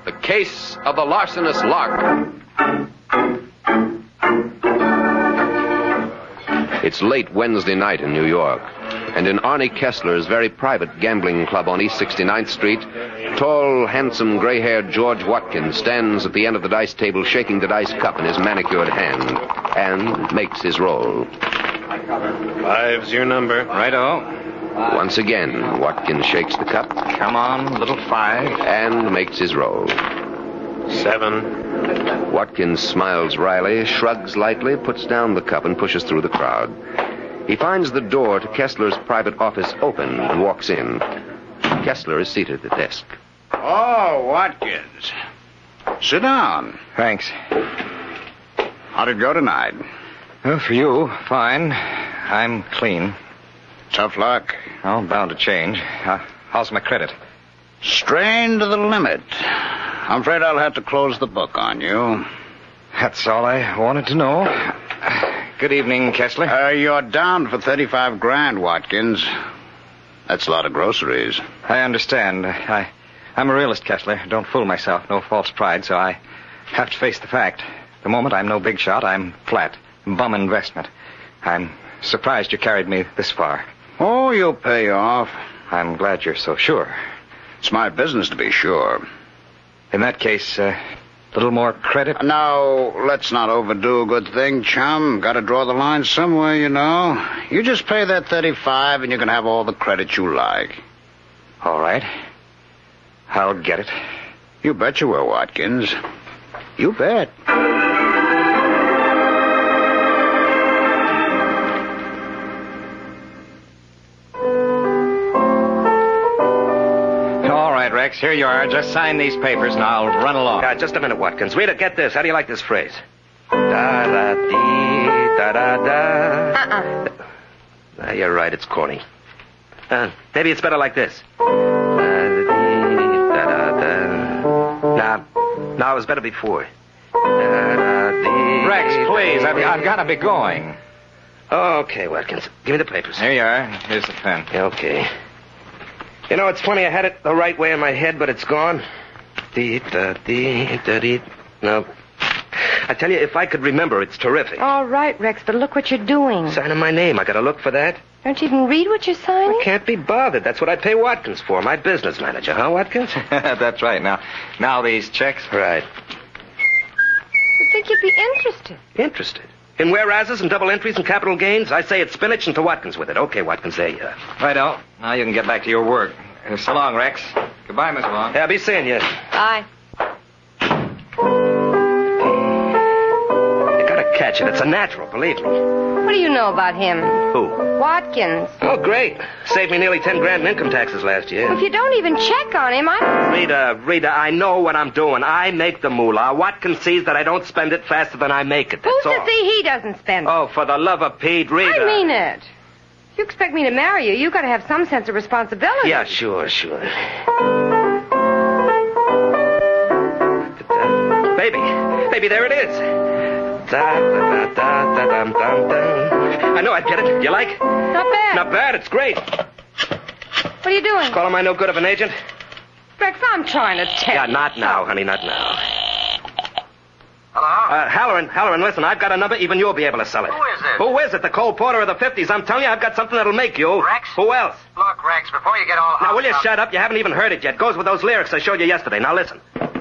The Case of the Larcenous Lark. It's late Wednesday night in New York, and in Arnie Kessler's very private gambling club on East 69th Street, tall, handsome, gray-haired George Watkins stands at the end of the dice table shaking the dice cup in his manicured hand and makes his roll. 5's your number. Righto. Once again, Watkins shakes the cup. Come on, little 5. And makes his roll. 7. Watkins smiles wryly, shrugs lightly, puts down the cup, and pushes through the crowd. He finds the door to Kessler's private office open and walks in. Kessler is seated at the desk. Oh, Watkins. Sit down. Thanks. How'd it go tonight? Well, for you, fine. I'm clean. Tough luck. Oh, bound to change. How's my credit? Strained to the limit. I'm afraid I'll have to close the book on you. That's all I wanted to know. Good evening, Kessler. You're down for 35 grand, Watkins. That's a lot of groceries. I understand. I'm a realist, Kessler. Don't fool myself. No false pride, so I have to face the fact. The moment I'm no big shot, I'm flat. Bum investment. I'm surprised you carried me this far. Oh, you'll pay off. I'm glad you're so sure. It's my business to be sure. In that case, a little more credit? Now, let's not overdo a good thing, chum. Got to draw the line somewhere, you know. You just pay that 35 and you can have all the credit you like. All right. I'll get it. You bet you will, Watkins. You bet. Rex, here you are. Just sign these papers and I'll run along. Just a minute, Watkins. Rita, get this. How do you like this phrase? Da-da-dee, da-da-da. You're right. It's corny. Maybe it's better like this. Da-da-dee, da-da-da. No, it was better before. Da-da-dee. Rex, please. I've got to be going. Okay, Watkins. Give me the papers. Here you are. Here's the pen. Okay. You know, it's funny, I had it the right way in my head, but it's gone. No. I tell you, if I could remember, it's terrific. All right, Rex, but look what you're doing. Signing my name. I gotta look for that. Don't you even read what you're signing? I can't be bothered. That's what I pay Watkins for, my business manager, huh, Watkins? That's right. Now these checks. Right. You'd think you'd be interested. Interested? In whereases and double entries and capital gains? I say it's spinach and to Watkins with it. Okay, Watkins, there you are. Righto. Now you can get back to your work. So long, Rex. Goodbye, Miss Long. Yeah, be seeing you. Bye. You gotta catch it. It's a natural, believe me. What do you know about him? Who? Watkins. Oh, great. Saved me nearly 10 grand in income taxes last year. If you don't even check on him, Rita, I know what I'm doing. I make the moolah. Watkins sees that I don't spend it faster than I make it. That's Who's all. to see he doesn't spend it? Oh, for the love of Pete, Rita. I mean it. If you expect me to marry you got to have some sense of responsibility. Yeah, sure. Baby, there it is. I know I'd get it. You like? Not bad. Not bad. It's great. What are you doing? Calling my no good of an agent? Rex, I'm trying to tell you. Yeah, not now, honey, not now. Hello? Halloran, listen, I've got a number, even you'll be able to sell it. Who is it? Who is it? The Cole Porter of the 50s. I'm telling you, I've got something that'll make you. Rex? Who else? Look, Rex, before you get all Now, will you up... shut up? You haven't even heard it yet. Goes with those lyrics I showed you yesterday. Now, listen.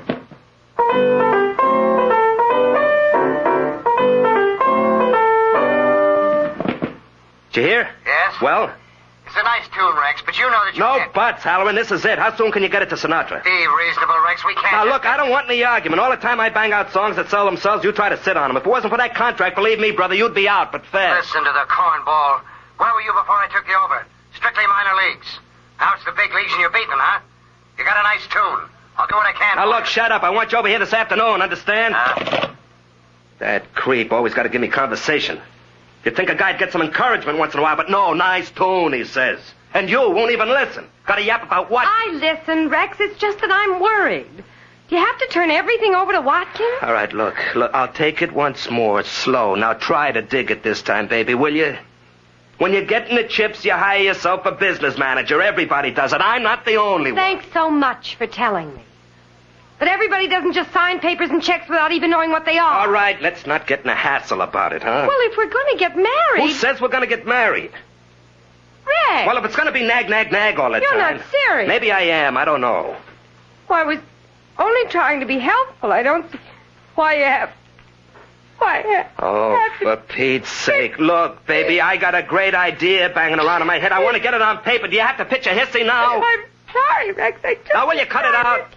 Did you hear? Yes? Well? It's a nice tune, Rex, but you know that you No can't... buts, Halloran. This is it. How soon can you get it to Sinatra? Be reasonable, Rex. We can't... Now, look, I don't want any argument. All the time I bang out songs that sell themselves, you try to sit on them. If it wasn't for that contract, believe me, brother, you'd be out, but fast. Listen to the cornball. Where were you before I took you over? Strictly minor leagues. Now it's the big leagues and you're beating them, huh? You got a nice tune. I'll do what I can Now, for look, you. shut up. I want you over here this afternoon, understand? That creep always got to give me conversation. You'd think a guy'd get some encouragement once in a while, but no, nice tune, he says. And you won't even listen. Got to yap about what? I listen, Rex. It's just that I'm worried. Do you have to turn everything over to Watkins? All right, look, I'll take it once more, slow. Now try to dig it this time, baby, will you? When you get in the chips, you hire yourself a business manager. Everybody does it. I'm not the only one. Thanks so much for telling me. But everybody doesn't just sign papers and checks without even knowing what they are. All right, let's not get in a hassle about it, huh? Well, if we're going to get married... Who says we're going to get married? Rex! Well, if it's going to be nag, nag, nag all the You're time... not serious. Maybe I am. I don't know. Well, I was only trying to be helpful. I don't see why you have... Oh, for Pete's sake. Look, baby, I got a great idea banging around in my head. I want to get it on paper. Do you have to pitch a hissy now? I'm sorry, Rex. I just... Now, will you cut it out?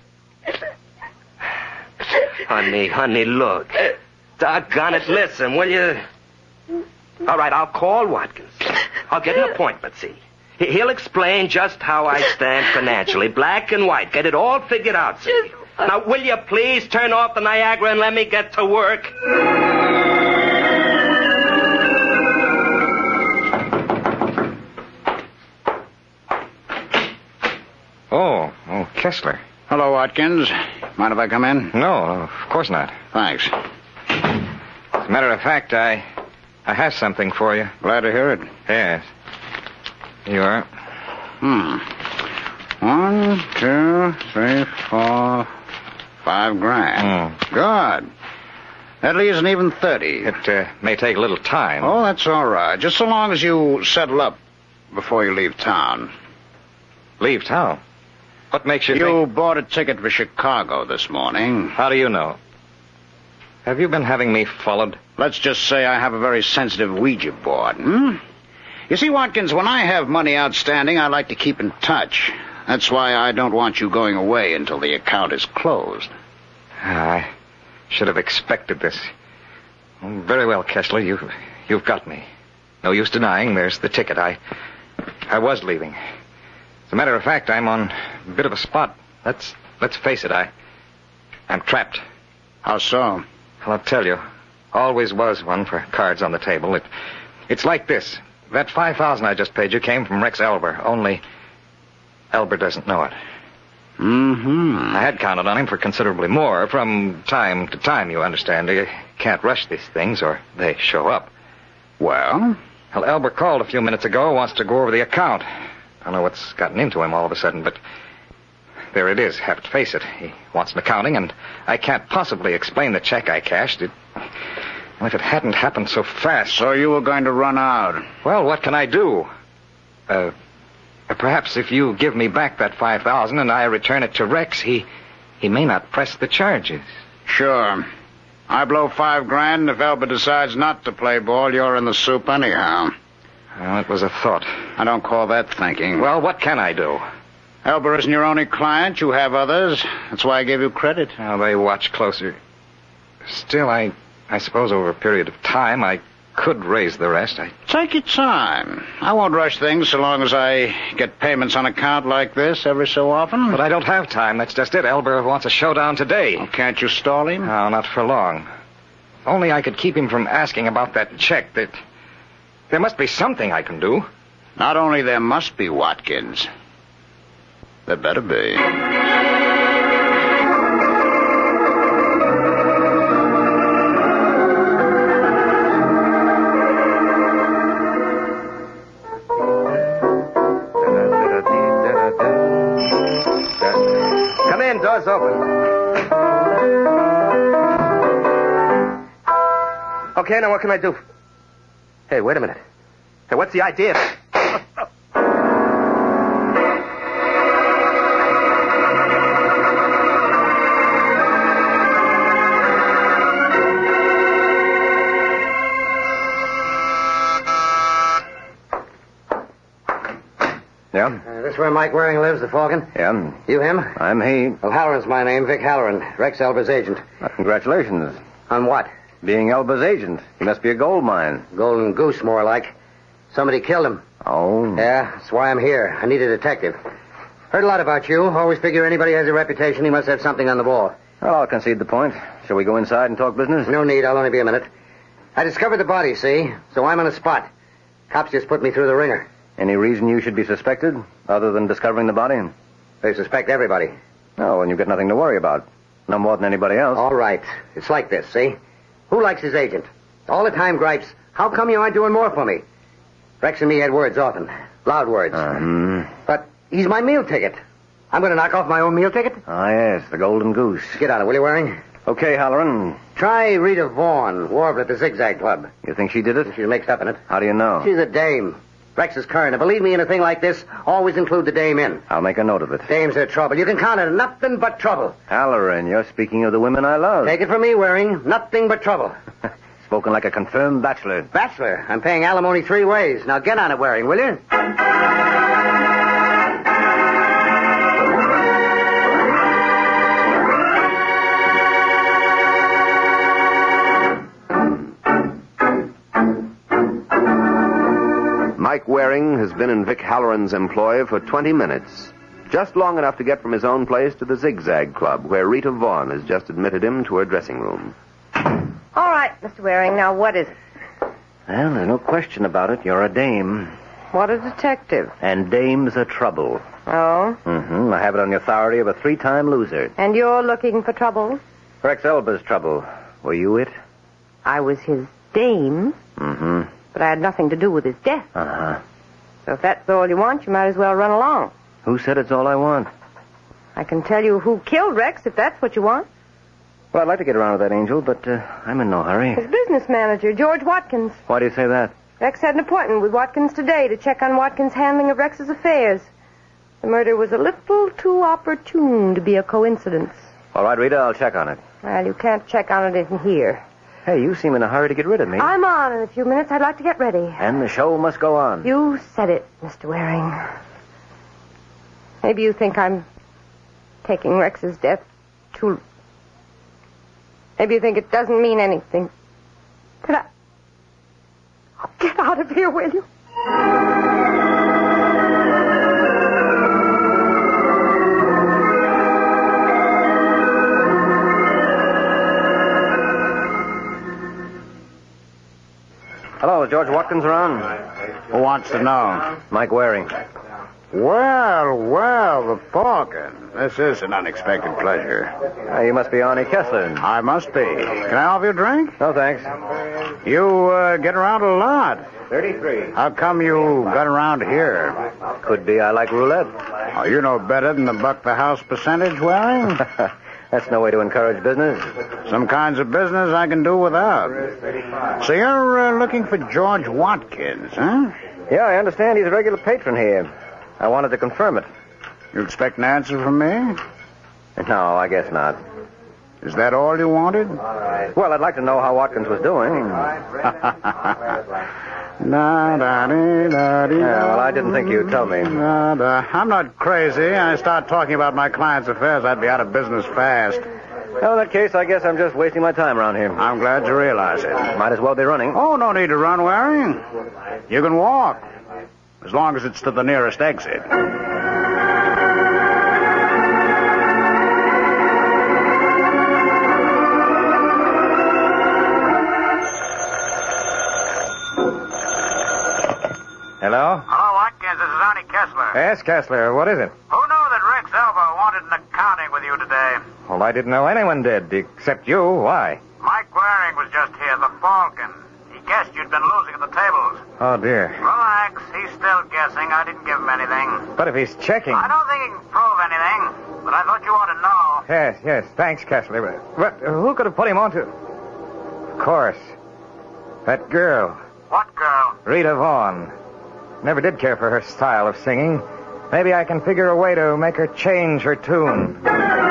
Honey, look. Doggone it, listen, will you... All right, I'll call Watkins. I'll get an appointment, see. He'll explain just how I stand financially, black and white. Get it all figured out, see. Now, will you please turn off the Niagara and let me get to work? Oh, Kessler. Hello, Watkins. Mind if I come in? No, of course not. Thanks. As a matter of fact, I have something for you. Glad to hear it. Yes. Here you are. 1, 2, 3, 4, 5 grand. Good. That leaves an even 30. It may take a little time. Oh, that's all right. Just so long as you settle up before you leave town. Leave town? What makes you You think... bought a ticket for Chicago this morning. How do you know? Have you been having me followed? Let's just say I have a very sensitive Ouija board, You see, Watkins, when I have money outstanding, I like to keep in touch. That's why I don't want you going away until the account is closed. I should have expected this. Very well, Kessler, you've got me. No use denying there's the ticket. I was leaving. As a matter of fact, I'm on a bit of a spot. Let's face it, I'm trapped. How so? Well, I'll tell you. Always was one for cards on the table. It's like this. That $5,000 I just paid you came from Rex Elber, only Elber doesn't know it. I had counted on him for considerably more from time to time, you understand. You can't rush these things or they show up. Well, Elber called a few minutes ago, wants to go over the account. I don't know what's gotten into him all of a sudden, but there it is. Have to face it. He wants an accounting, and I can't possibly explain the check I cashed. If it hadn't happened so fast... So you were going to run out? Well, what can I do? Perhaps if you give me back that $5,000 and I return it to Rex, he may not press the charges. Sure. I blow $5 grand, and if Elber decides not to play ball, you're in the soup anyhow. Well, it was a thought. I don't call that thinking. Well, what can I do? Elber isn't your only client. You have others. That's why I gave you credit. Well, they watch closer. Still, I suppose over a period of time I could raise the rest. Take your time. I won't rush things so long as I get payments on account like this every so often. But I don't have time. That's just it. Elber wants a showdown today. Well, can't you stall him? No, not for long. If only I could keep him from asking about that check. There must be something I can do. Not only there must be, Watkins. There better be. Come in, door's open. Okay, now what can I do? Hey, wait a minute. Hey, what's the idea? Yeah? This where Mike Waring lives, the Falcon? Yeah. You him? I'm he. Well, Halloran's my name, Vic Halloran, Rex Elber's agent. Congratulations. On what? Being Elba's agent. He must be a gold mine. Golden Goose, more like. Somebody killed him. Oh? Yeah, that's why I'm here. I need a detective. Heard a lot about you. Always figure anybody has a reputation, he must have something on the ball. Well, I'll concede the point. Shall we go inside and talk business? No need, I'll only be a minute. I discovered the body, see? So I'm on the spot. Cops just put me through the ringer. Any reason you should be suspected, other than discovering the body? They suspect everybody. Oh, and you've got nothing to worry about. No more than anybody else. All right. It's like this, see? Who likes his agent? All the time gripes. How come you aren't doing more for me? Rex and me had words often. Loud words. Uh-huh. But he's my meal ticket. I'm going to knock off my own meal ticket. Ah, yes, the Golden Goose. Get on it, will you, Waring? Okay, Halloran. Try Rita Vaughn, warbler at the Zigzag Club. You think she did it? She's mixed up in it. How do you know? She's a dame. Rex is current. And believe me, in a thing like this, always include the dame in. I'll make a note of it. Dames are trouble. You can count on nothing but trouble. Halloran, you're speaking of the women I love. Take it from me, Waring. Nothing but trouble. Spoken like a confirmed bachelor. Bachelor, I'm paying alimony 3 ways. Now get on it, Waring, will you? Mike Waring has been in Vic Halloran's employ for 20 minutes. Just long enough to get from his own place to the Zigzag Club, where Rita Vaughn has just admitted him to her dressing room. All right, Mr. Waring, now what is it? Well, there's no question about it. You're a dame. What a detective. And dames are trouble. Oh? Mm-hmm. I have it on the authority of a 3-time loser. And you're looking for trouble? Rex Elba's trouble. Were you it? I was his dame, Mm-hmm. but I had nothing to do with his death. Uh-huh. So if that's all you want, you might as well run along. Who said it's all I want? I can tell you who killed Rex if that's what you want. Well, I'd like to get around to that, Angel, but I'm in no hurry. His business manager, George Watkins. Why do you say that? Rex had an appointment with Watkins today to check on Watkins' handling of Rex's affairs. The murder was a little too opportune to be a coincidence. All right, Rita, I'll check on it. Well, you can't check on it in here. Hey, you seem in a hurry to get rid of me. I'm on in a few minutes. I'd like to get ready. And the show must go on. You said it, Mr. Waring. Maybe you think I'm taking Rex's death too... Maybe you think it doesn't mean anything. But Oh, get out of here, will you? Hello, is George Watkins around? Who wants to know? Mike Waring. Well, the Falcon. This is an unexpected pleasure. You must be Arnie Kessler. I must be. Can I offer you a drink? No, thanks. You get around a lot. 33. How come you got around here? Could be I like roulette. Oh, you know better than the buck the house percentage, Waring. That's no way to encourage business. Some kinds of business I can do without. So you're looking for George Watkins, huh? Yeah, I understand he's a regular patron here. I wanted to confirm it. You expect an answer from me? No, I guess not. Is that all you wanted? Well, I'd like to know how Watkins was doing. Well, I didn't think you'd tell me. I'm not crazy. I start talking about my client's affairs, I'd be out of business fast. Well, in that case, I guess I'm just wasting my time around here. I'm glad you realize it. Might as well be running. Oh, no need to run, Waring. You can walk. As long as it's to the nearest exit. Hello? Hello, Watkins. This is Arnie Kessler. Yes, Kessler. What is it? Who knew that Rex Elba wanted an accounting with you today? Well, I didn't know anyone did, except you. Why? Mike Waring was just here, the Falcon. He guessed you'd been losing at the tables. Oh, dear. Relax. He's still guessing. I didn't give him anything. But if he's checking... I don't think he can prove anything, but I thought you ought to know. Yes. Thanks, Kessler. But who could have put him on to... Of course. That girl. What girl? Rita Vaughn. Never did care for her style of singing. Maybe I can figure a way to make her change her tune.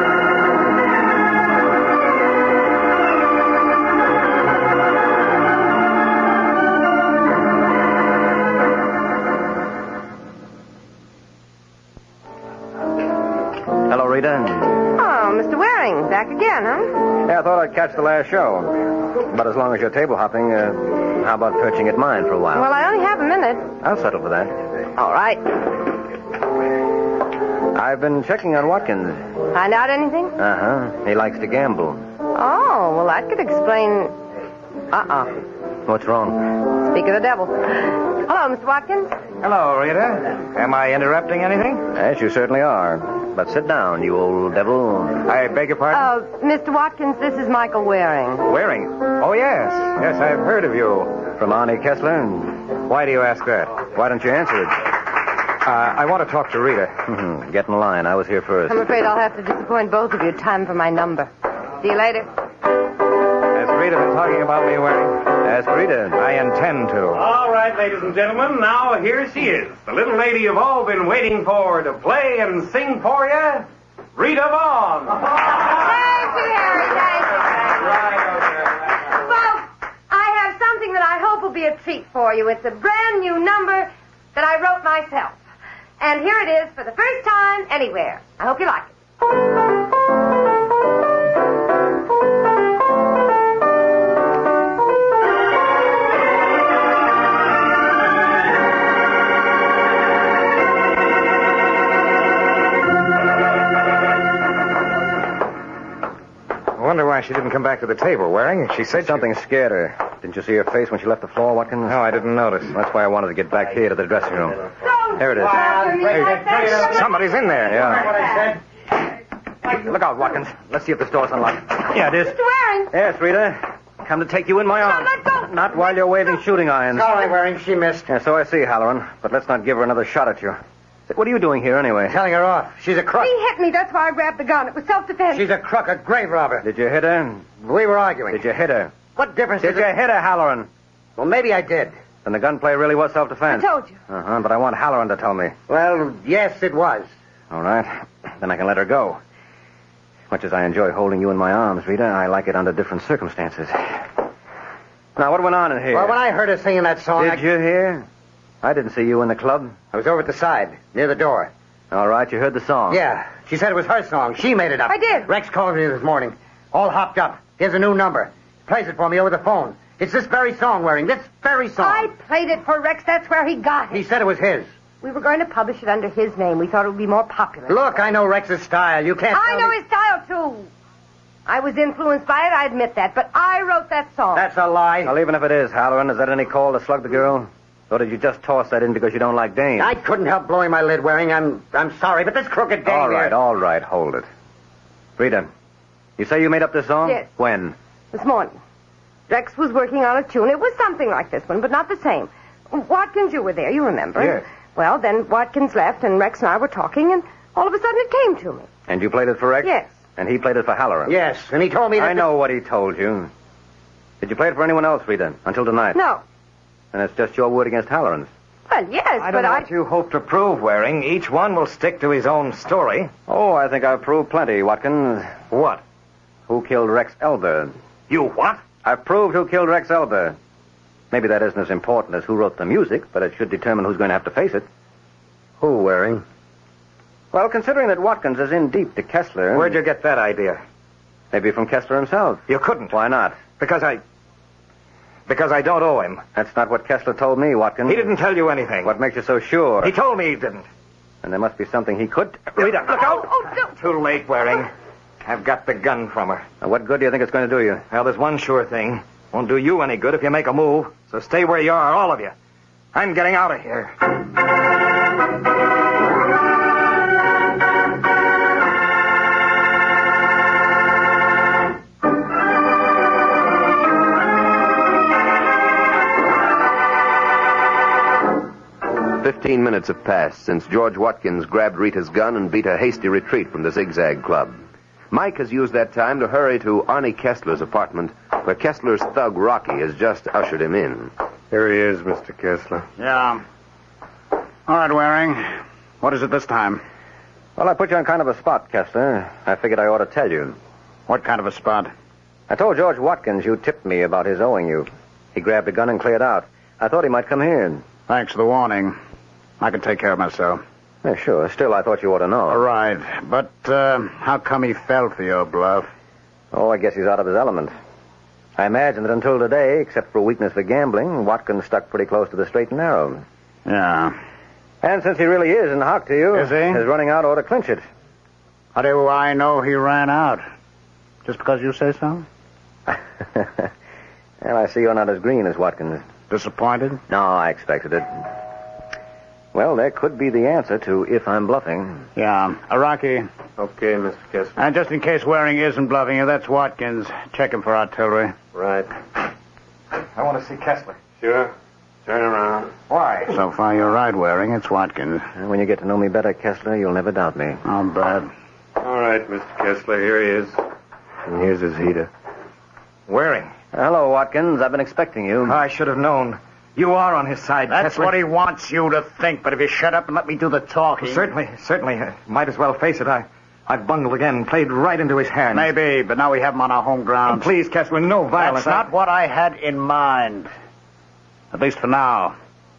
Hello, Rita. Oh, Mr. Waring, back again, huh? Yeah, I thought I'd catch the last show. But as long as you're table hopping, how about perching at mine for a while? Well, I only have a minute. I'll settle for that. All right. I've been checking on Watkins. Find out anything? Uh-huh. He likes to gamble. Oh, well, that could explain... What's wrong? Speak of the devil. Hello, Mr. Watkins. Hello, Rita. Am I interrupting anything? Yes, you certainly are. But sit down, you old devil. I beg your pardon? Mr. Watkins, this is Michael Waring. Waring? Oh, yes. Yes, I've heard of you. From Arnie Kessler. Why do you ask that? Why don't you answer it? I want to talk to Rita. Mm-hmm. Get in line. I was here first. I'm afraid I'll have to disappoint both of you. Time for my number. See you later. Has Rita been talking about me, Waring? Ask Rita. I intend to. All right, ladies and gentlemen, now here she is. The little lady you've all been waiting for to play and sing for you, Rita Vaughn. Thank you, Harry. Thank you. Folks, I have something that I hope will be a treat for you. It's a brand new number that I wrote myself. And here it is for the first time anywhere. I hope you like it. I wonder why she didn't come back to the table, Waring. She said Something scared her. Didn't you see her face when she left the floor, Watkins? No, I didn't notice. That's why I wanted to get back here to the dressing room. There it is. Somebody's in there. Yeah. Look out, Watkins. Let's see if this door's unlocked. Yeah, it is. Mr. Waring. Yes, Rita. Come to take you in my arms. let go. Not while you're waving shooting irons. All right, Waring, she missed. Yeah, so I see, Halloran. But let's not give her another shot at you. What are you doing here, anyway? Telling her off. She's a crook. He hit me. That's why I grabbed the gun. It was self-defense. She's a crook, a grave robber. Did you hit her? We were arguing. Did you hit her? What difference Did does you it... hit her, Halloran? Well, maybe I did. Then the gunplay really was I self-defense. told you. Uh-huh, but I want Halloran to tell me. Well, yes, it was. All right. Then I can let her go. Much as I enjoy holding you in my arms, Rita, I like it under different circumstances. Now, what went on in here? Well, when I heard her singing that song, Did you hear? I didn't see you in the club. I was over at the side, near the door. All right, you heard the song. Yeah, she said it was her song. She made it up. I did. Rex called me this morning, all hopped up. Here's a new number. Plays it for me over the phone. It's this very song, Waring. This very song. I played it for Rex. That's where he got He it. said it was his. We were going to publish it under his name. We thought it would be more popular. Look, I know Rex's style. You can't I tell know me... his style, too. I was influenced by it, I admit that. But I wrote that song. That's a lie. Well, even if it is, Halloran, is that any call to slug the girl? Or did you just toss that in because you don't like dames? I couldn't help blowing my lid, Waring. I'm sorry, but this crooked dame All right, hold it. Rita, you say you made up this song? Yes. When? This morning. Rex was working on a tune. It was something like this one, but not the same. Watkins, you were there, you remember. Yes. Well, then Watkins left, and Rex and I were talking, and all of a sudden it came to me. And you played it for Rex? Yes. And he played it for Halloran? Yes, and he told me that... I know what he told you. Did you play it for anyone else, Rita, until tonight? No. And it's just your word against Halloran's? Well, yes, I don't but know what you hope to prove, Waring. Each one will stick to his own story. Oh, I think I've proved plenty, Watkins. What? Who killed Rex Elder? You what? I've proved who killed Rex Elder. Maybe that isn't as important as who wrote the music, but it should determine who's going to have to face it. Who, Waring? Well, considering that Watkins is in deep to Kessler... Where'd you get that idea? Maybe from Kessler himself. You couldn't. Why not? Because I don't owe him. That's not what Kessler told me, Watkins. He didn't tell you anything. What makes you so sure? He told me he didn't. And there must be something he could... Rita, look out! Oh, don't. Too late, Waring. I've got the gun from her. Now, what good do you think it's going to do you? Well, there's one sure thing. Won't do you any good if you make a move. So stay where you are, all of you. I'm getting out of here. 15 minutes have passed since George Watkins grabbed Rita's gun and beat a hasty retreat from the Zigzag Club. Mike has used that time to hurry to Arnie Kessler's apartment, where Kessler's thug Rocky has just ushered him in. Here he is, Mr. Kessler. Yeah. All right, Waring. What is it this time? Well, I put you on kind of a spot, Kessler. I figured I ought to tell you. What kind of a spot? I told George Watkins you tipped me about his owing you. He grabbed a gun and cleared out. I thought he might come here. Thanks for the warning. I can take care of myself. Yeah, sure. Still, I thought you ought to know. All right. But how come he fell for your bluff? Oh, I guess he's out of his element. I imagine that until today, except for a weakness for gambling, Watkins stuck pretty close to the straight and narrow. Yeah. And since he really is in hock to you, Is he? his running out ought to clinch it. How do I know he ran out? Just because you say so? Well, I see you're not as green as Watkins. Disappointed? No, I expected it. Well, there could be the answer to if I'm bluffing. Yeah. Rocky. Okay, Mr. Kessler. And just in case Waring isn't bluffing you, that's Watkins. Check him for artillery. Right. I want to see Kessler. Sure. Turn around. Why? So far, you're right, Waring. It's Watkins. And when you get to know me better, Kessler, you'll never doubt me. Not bad. All right, Mr. Kessler, here he is. And here's his heater. Waring. Hello, Watkins. I've been expecting you. I should have known. You are on his side, That's Kessler. what he wants you to think, but if you shut up and let me do the talking... Certainly. Might as well face it. I've bungled again, played right into his hands. Maybe, but now we have him on our home ground. Please, Kessler, no violence. That's not what I had in mind. At least for now.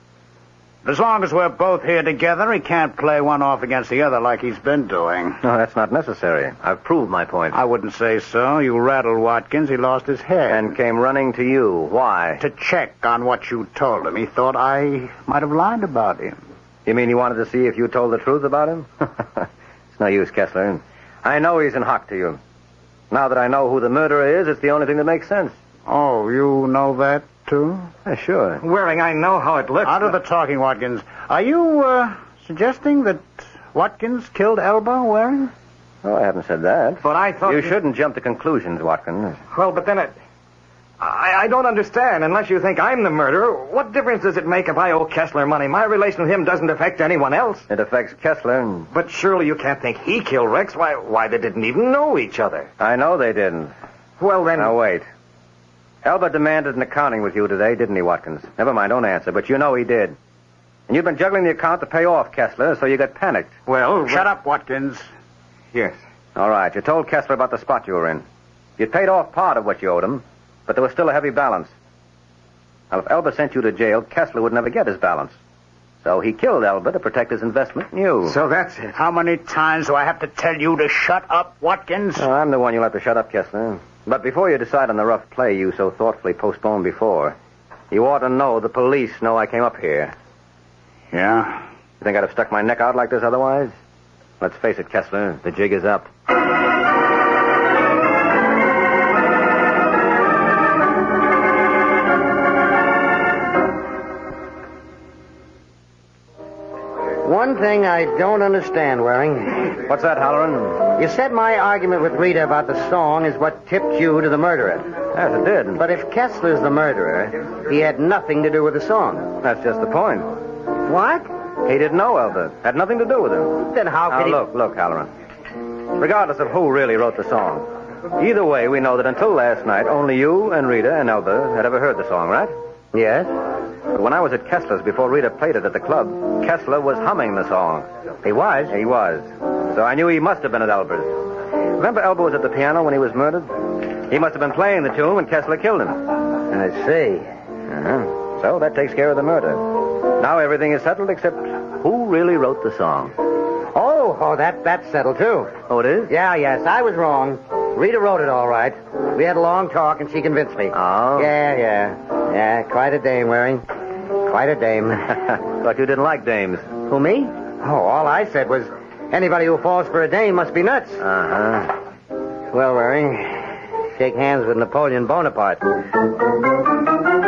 As long as we're both here together, he can't play one off against the other like he's been doing. No, that's not necessary. I've proved my point. I wouldn't say so. You rattled Watkins. He lost his head. And came running to you. Why? To check on what you told him. He thought I might have lied about him. You mean you wanted to see if you told the truth about him? It's no use, Kessler. I know he's in hock to you. Now that I know who the murderer is, it's the only thing that makes sense. Oh, you know that, too? Sure. Waring, I know how it looks. Out of the talking, Watkins. Are you, suggesting that Watkins killed Elba, Waring? Oh, I haven't said that. But I thought... You shouldn't jump to conclusions, Watkins. Well, but then I don't understand. Unless you think I'm the murderer, what difference does it make if I owe Kessler money? My relation with him doesn't affect anyone else. It affects Kessler. But surely you can't think he killed Rex. Why, they didn't even know each other. I know they didn't. Well, then... Now, wait. Elba demanded an accounting with you today, didn't he, Watkins? Never mind, don't answer, but you know he did. And you've been juggling the account to pay off Kessler, so you got panicked. Well... Shut up, Watkins. Yes. All right, you told Kessler about the spot you were in. You'd paid off part of what you owed him, but there was still a heavy balance. Now, if Elba sent you to jail, Kessler would never get his balance. So he killed Elba to protect his investment in you. So that's it. How many times do I have to tell you to shut up, Watkins? Oh, I'm the one you'll have to shut up, Kessler. But before you decide on the rough play you so thoughtfully postponed before, you ought to know the police know I came up here. Yeah? You think I'd have stuck my neck out like this otherwise? Let's face it, Kessler, the jig is up. One thing I don't understand, Waring. What's that, Halloran? You said my argument with Rita about the song is what tipped you to the murderer. Yes, it did. But if Kessler's the murderer, he had nothing to do with the song. That's just the point. What? He didn't know Elba. Had nothing to do with him. Then how could he... Look, Halloran. Regardless of who really wrote the song, either way, we know that until last night, only you and Rita and Elba had ever heard the song, right? Yes? But when I was at Kessler's before Rita played it at the club, Kessler was humming the song. He was? He was. So I knew he must have been at Elba's. Remember Elba was at the piano when he was murdered? He must have been playing the tune when Kessler killed him. I see. Uh-huh. So that takes care of the murder. Now everything is settled except who really wrote the song. Oh, that's settled, too. Oh, it is? Yeah, yes, I was wrong. Rita wrote it all right. We had a long talk, and she convinced me. Oh? Yeah, quite a dame, Waring. Quite a dame. Thought you didn't like dames. Who, me? Oh, all I said was, anybody who falls for a dame must be nuts. Uh-huh. Well, Waring, shake hands with Napoleon Bonaparte.